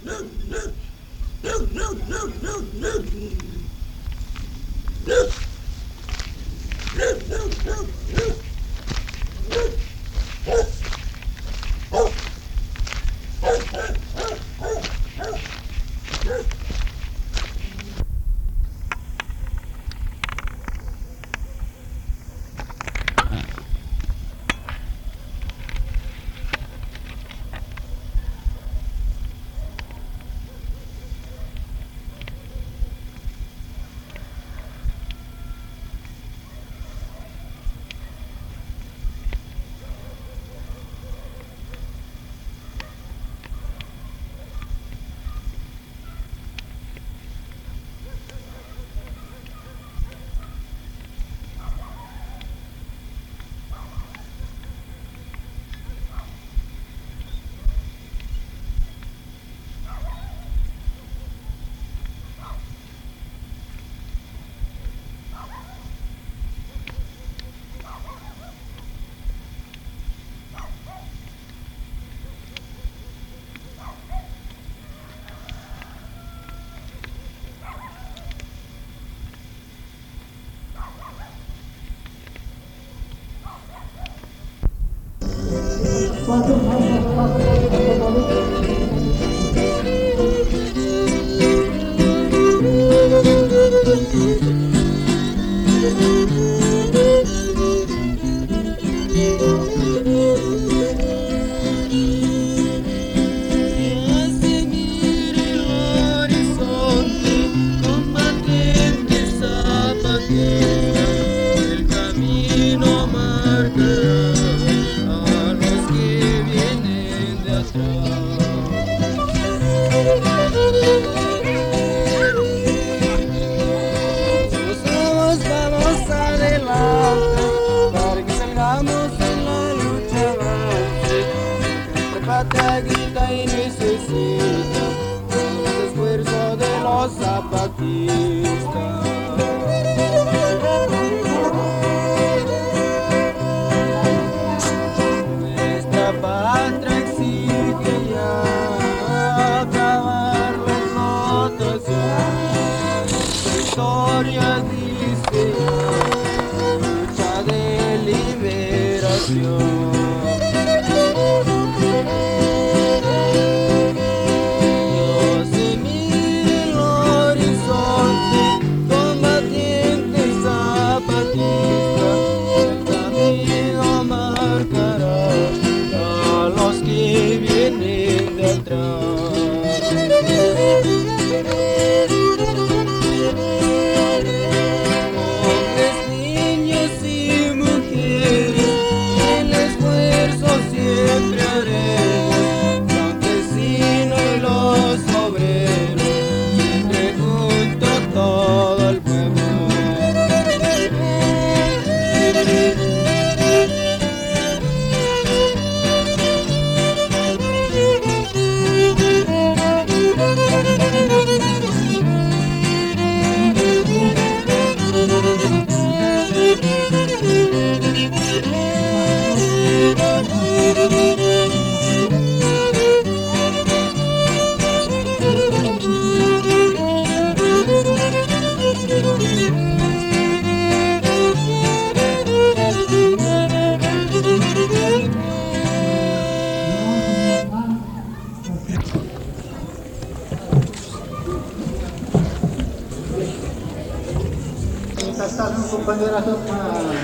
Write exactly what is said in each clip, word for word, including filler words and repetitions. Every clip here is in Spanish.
Pagkakasok na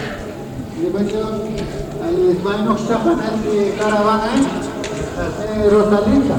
libasyon ay ismanok sa panan di Karawangan sa Rosalinda.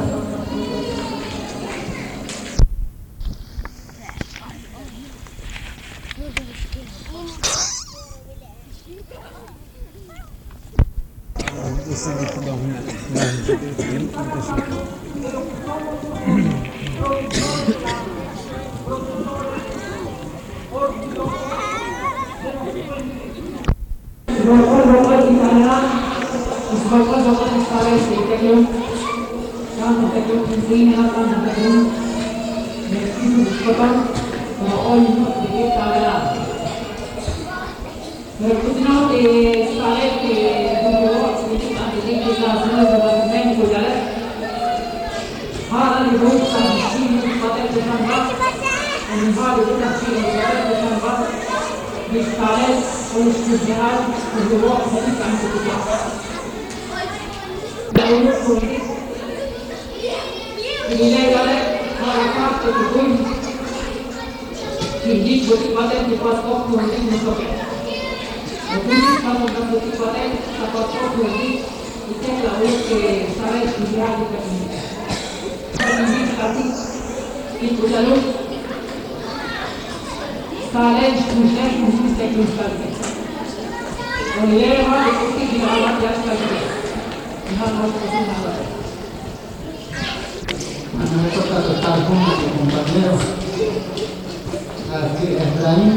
Rokok-rokok di sana, rokok-rokok di sana, sekian, kamu sekian penting apa namanya? Mesti bukan rokok itu di sana. Berikutnya di sana di rokok sedikit ada di sana, ada di sana juga. Hal di questa vicino di Patel de San un vario di Tassino di Patel de San di Scalel con lo studiare con le uova di campo di casa. Da uno così, quindi lei da lei fa parte di cui il dico di Patel di quattro così non so che. E quindi stanno dando di Patel da quattro così e che è la voce che sarà studiata per me. In Kujaluk, Stalin Kushner Kushner Sekun Stalin. और ये हमारे कुत्ते की हालत याद करते हैं। यहाँ बहुत कुछ हालत है। Me toca estar con mi compañero aquí Efraín.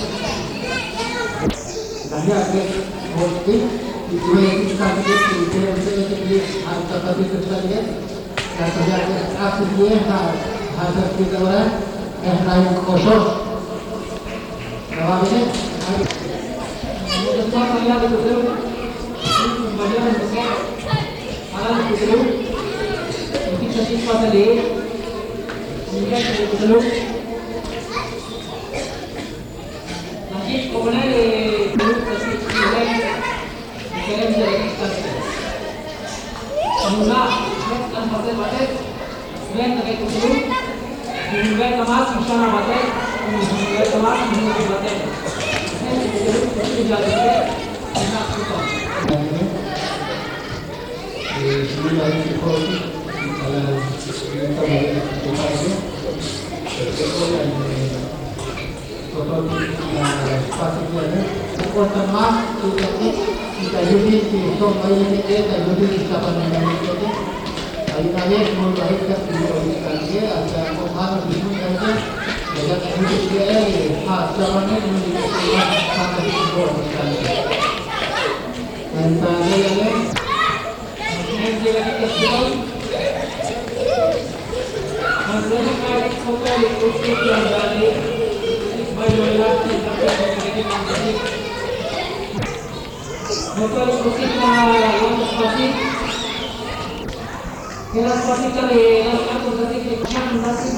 Dahlia के होते इतने इंसान के इतने इंसान के लिए आज तक अभी तक चलिए dan terjadi akhirnya hasil kita orang Efraim kosong. Jawab ini. Semua saya betul. Bagaimana besar? Alam betul. Mungkin sedikit pada le. Mungkin betul. Nanti kemudian le betul sedikit lagi. Mungkin jadi kita. Semula kan pasal pasal, sebenarnya tak ikut dulu. Hingga kemas misalnya pasal, hingga kemas hingga pasal. Saya dulu itu jadi enak kita. Sebelum kita pergi, kalau kita balik ke tempat itu, kita yang total sepatutnya ada. Pertama kita kita jadi kita main ini kita jadi kita pandang itu. Ayat-ayat melahirkan dirikan dia ada pemahaman dirikan dia dan hidup dia hak zamannya menjadi sangat dibutuhkan dan tadi yang Yang jadi kita masalah kali foto itu yang dari banyak kita jadi menjadi foto itu kita yang pasti Kelas pasti kali, kelas aku tadi kerjaan tadi.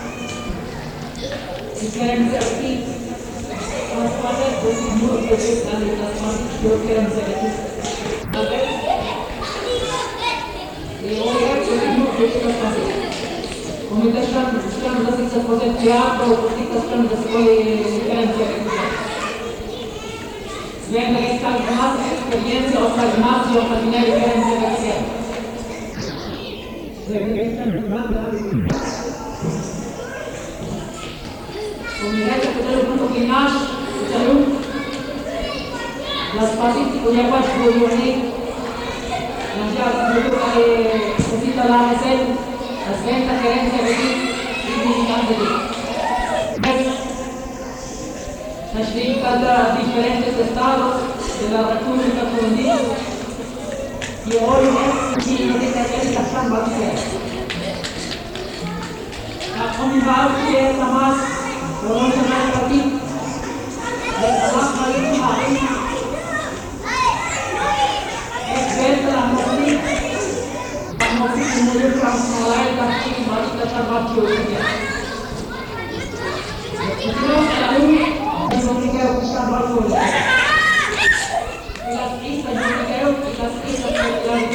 Sekarang jadi kelas pada jadi murid jadi kali kelas pasti sekarang jadi. Oke. Ini orang jadi murid jadi kelas pasti. Komunikasi sekarang jadi seperti siapa komunikasi sekarang jadi sekarang jadi. Sekarang lagi sekarang kelas experience atau kelas atau kelas sekarang jadi. Kemudian kita untuk kinas, kita las pasis punya pas dulu ini, nanti dulu kali kita lah hasil, hasil tak keren jadi ini kan jadi. Nasib kada diferentes estados de la República Colombiana. Y hoy es y no te cae la samba que la comunidad que es la más conocida aquí es la más maligna es ver la mujer como si se murió transformada en la chica y la samba que hoy día y creo que la luz es lo que quiero que samba que hoy día y las pistas yo me quiero y las pistas que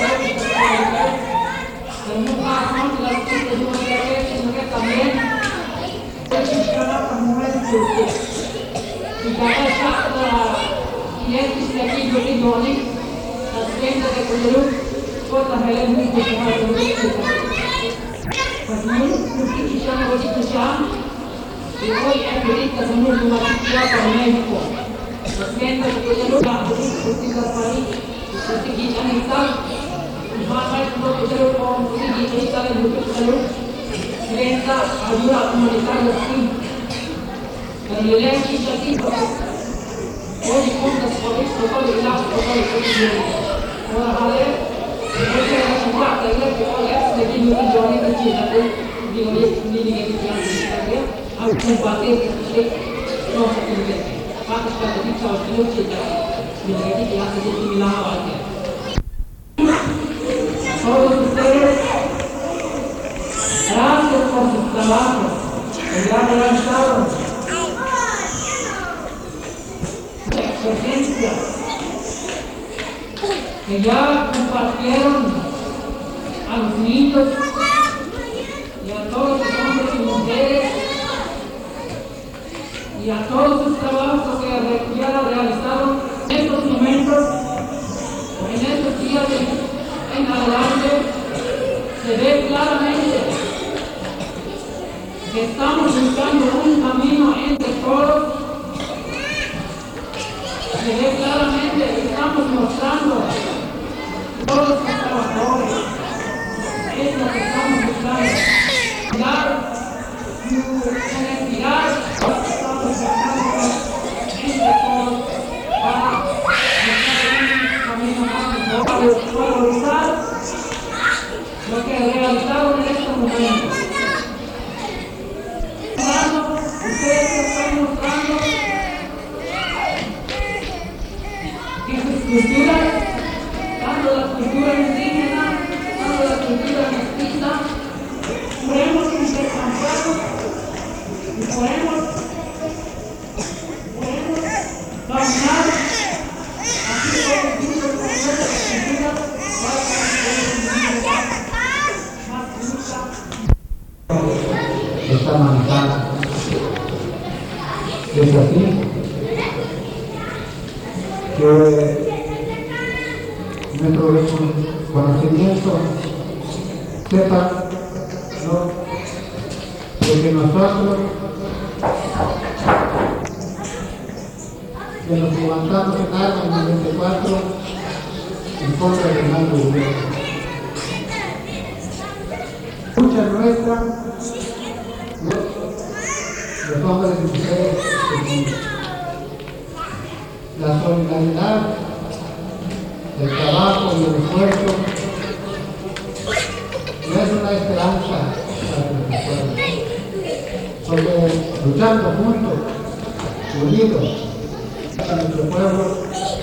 Semua las pistas yo me quiero sino que también funciona como un enchufe y cada chakra y es que aquí yo te doy las ventas de color por la gente muy popular de los pues no es que ya no voy a escuchar y hoy es ahorita somos una ciudad para México las ventas de color las políticas para ahí las que quitan el tal Bahkan untuk jalur komunikasi kita dan untuk jalur kereta ayuda humanitar resmi dan wilayah kita itu hoy con las políticas total de la total de orang ada mereka yang semua ada que hoy es de que no join de China de di hoy ni ni que tiene que aku combater que no se puede patas para di chao de China ni que tiene que hacer de la hora todos ustedes, por sus trabajos que ya realizaron, experiencia que ya compartieron a los niños y a todos los hombres y mujeres y a todos sus trabajos que ya realizaron en estos momentos, en estos días en adelante. Se ve claramente que estamos buscando un camino entre todos. Se ve claramente que estamos mostrando todos los trabajadores. Es lo que estamos buscando. Dar su honestidad, estamos buscando entre todos para buscar un camino más mejor, para valorizar lo que realizaron en este momento. Ustedes están mostrando que sus culturas, tanto la cultura indígena, tanto la cultura mestiza, podemos intercambiarnos y podemos, podemos caminar así como juntos con nuestras culturas para construir un mundo más justo. Esta manzana es así que nuestro conocimiento sepa, ¿no?, de que nosotros que nos levantamos en armas en el veinticuatro en contra del mal gobierno. Lucha nuestra, los, los hombres y mujeres del mundo. La solidaridad, el trabajo y el esfuerzo no es una esperanza para nuestro pueblo, porque luchando juntos, unidos, para nuestro pueblo,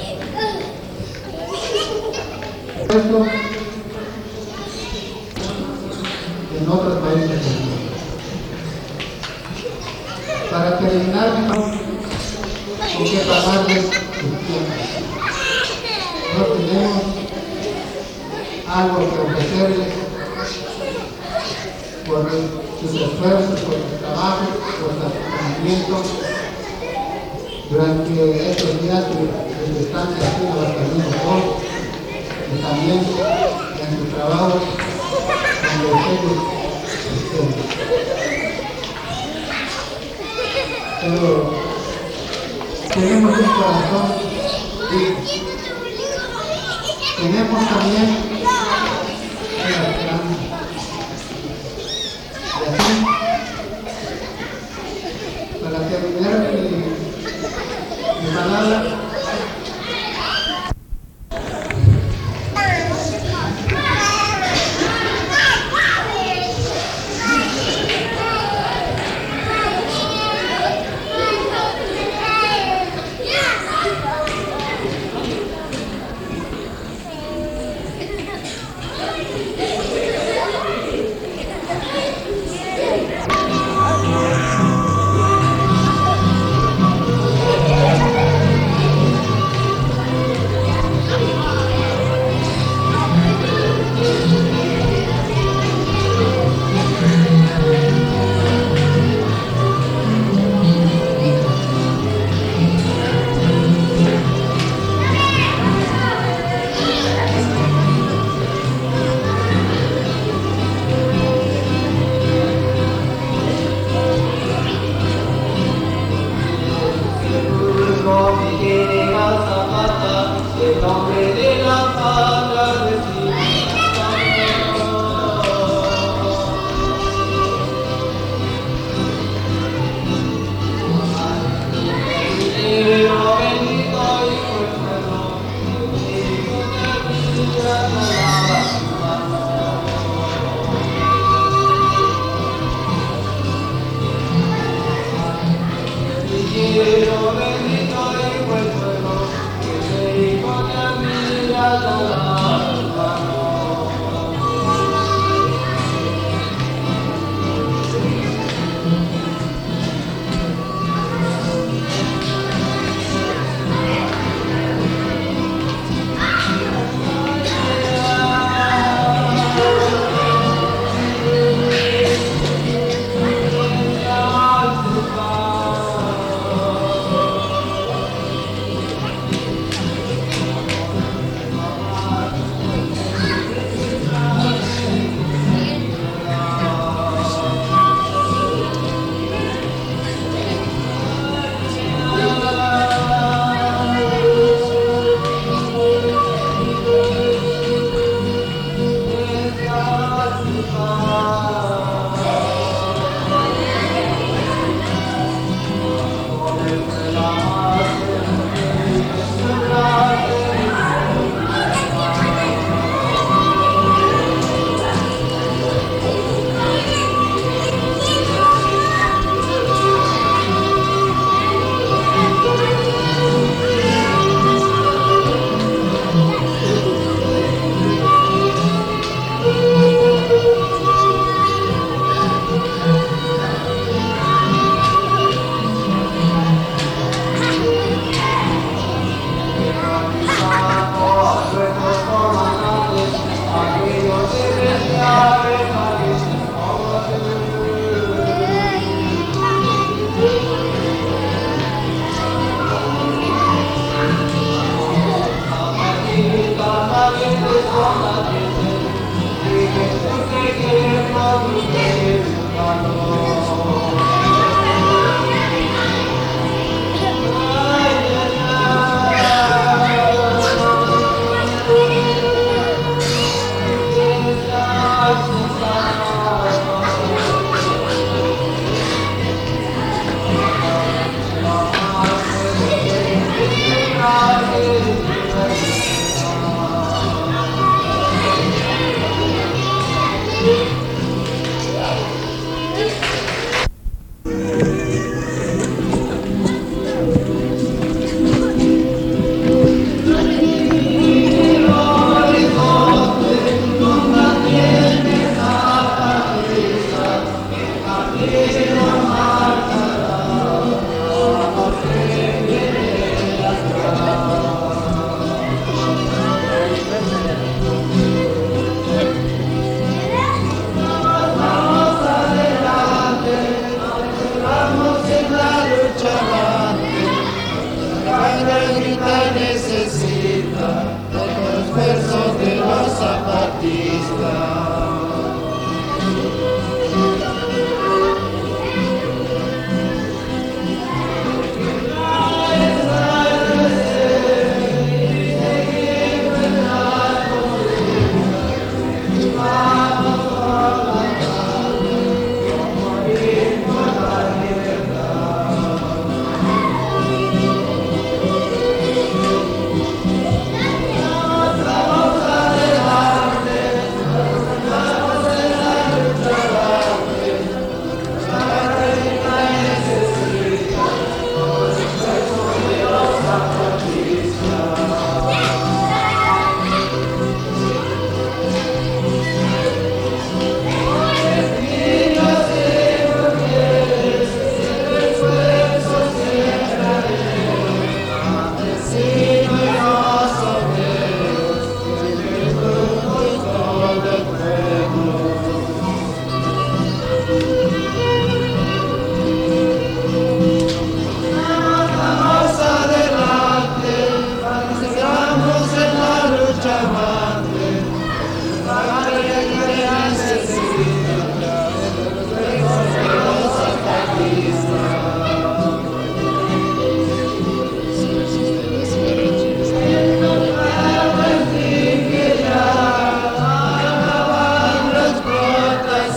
esto en otros países del mundo. Para terminar, hay que pagarles sus tiempos. No tenemos algo que ofrecerles por sus esfuerzos, por sus trabajos, por sus acompañamientos durante estos días de estancia aquí en Aguascalientes y también en sus trabajos donde ustedes estén. Pero tenemos un corazón y tenemos también una esperanza. Y así, para terminar mi, mi palabra,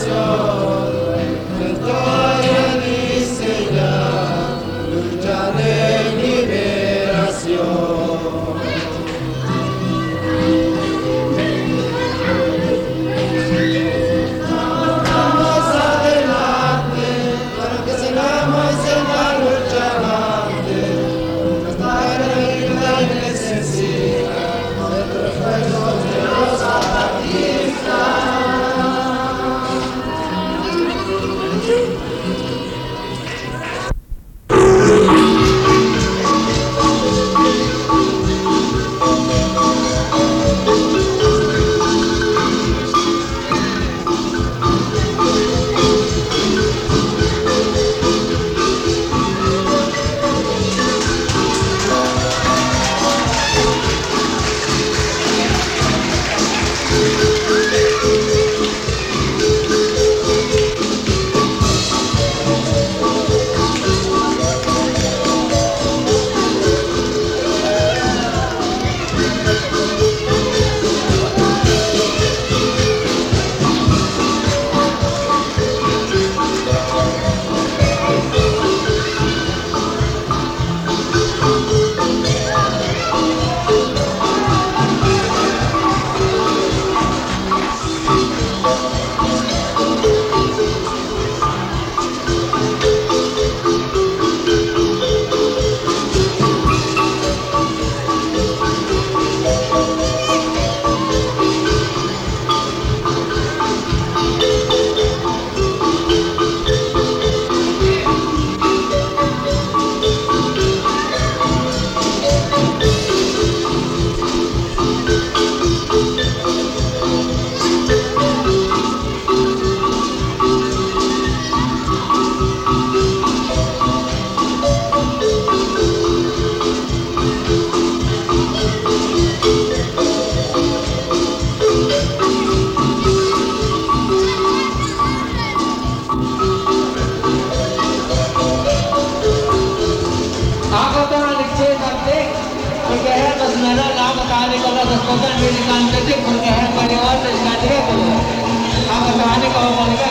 Porque es el परिवार से जाने को आप बताने का